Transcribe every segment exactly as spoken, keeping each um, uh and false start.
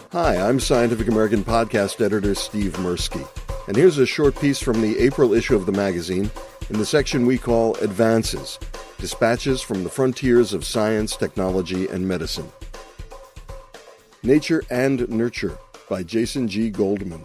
Hi, I'm Scientific American podcast editor Steve Mirsky, and here's a short piece from the April issue of the magazine in the section we call Advances, Dispatches from the Frontiers of Science, Technology, and Medicine. Nature and Nurture by Jason G. Goldman.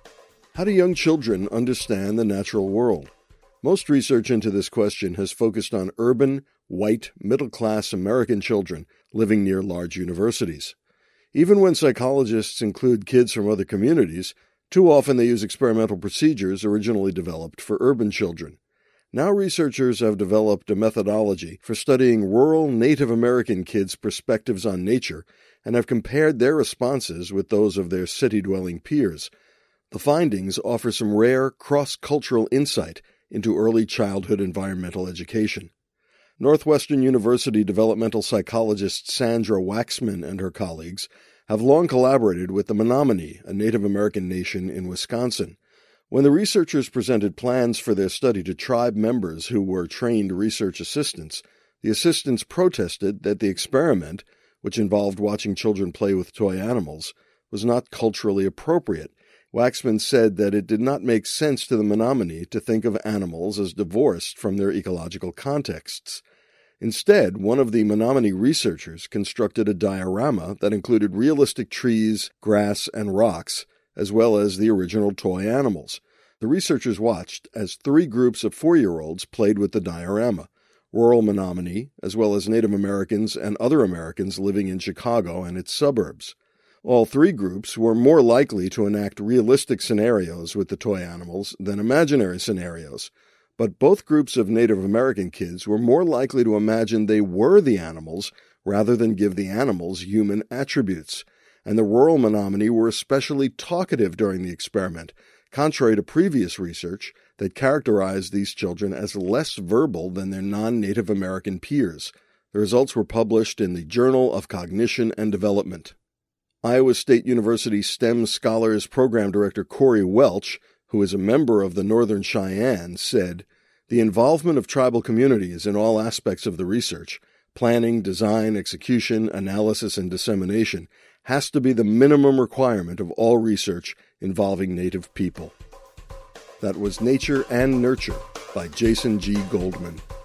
How do young children understand the natural world? Most research into this question has focused on urban, white, middle-class American children living near large universities. Even when psychologists include kids from other communities, too often they use experimental procedures originally developed for urban children. Now researchers have developed a methodology for studying rural Native American kids' perspectives on nature and have compared their responses with those of their city-dwelling peers. The findings offer some rare cross-cultural insight into early childhood environmental education. Northwestern University developmental psychologist Sandra Waxman and her colleagues have long collaborated with the Menominee, a Native American nation in Wisconsin. When the researchers presented plans for their study to tribe members who were trained research assistants, the assistants protested that the experiment, which involved watching children play with toy animals, was not culturally appropriate. Waxman said that it did not make sense to the Menominee to think of animals as divorced from their ecological contexts. Instead, one of the Menominee researchers constructed a diorama that included realistic trees, grass, and rocks, as well as the original toy animals. The researchers watched as three groups of four-year-olds played with the diorama: rural Menominee, as well as Native Americans and other Americans living in Chicago and its suburbs. All three groups were more likely to enact realistic scenarios with the toy animals than imaginary scenarios, but both groups of Native American kids were more likely to imagine they were the animals rather than give the animals human attributes, and the rural Menominee were especially talkative during the experiment, contrary to previous research that characterized these children as less verbal than their non-Native American peers. The results were published in the Journal of Cognition and Development. Iowa State University STEM Scholars Program Director Corey Welch, who is a member of the Northern Cheyenne, said, "The involvement of tribal communities in all aspects of the research, planning, design, execution, analysis, and dissemination, has to be the minimum requirement of all research involving Native people." That was Nature and Nurture by Jason G. Goldman.